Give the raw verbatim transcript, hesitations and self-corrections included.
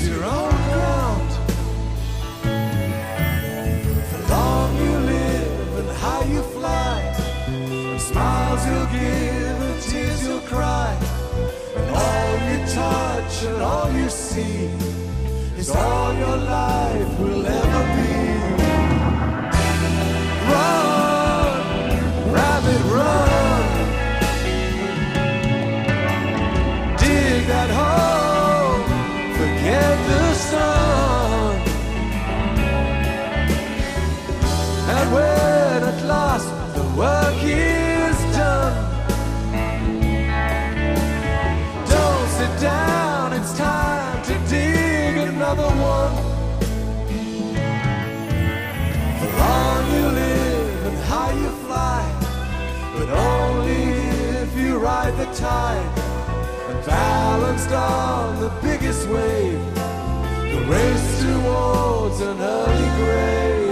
choose your own ground. The long you live and high you fly, and smiles you'll give and tears you'll cry, and all you touch and all you see is all your life will ever be. Run, rabbit, run. Dig that hole, forget the sun. And when at last the work is done, don't sit down, it's time to dig another one. The long you live and high you fly, but only if you ride the tide, and balanced on the biggest wave, the race towards an early grave.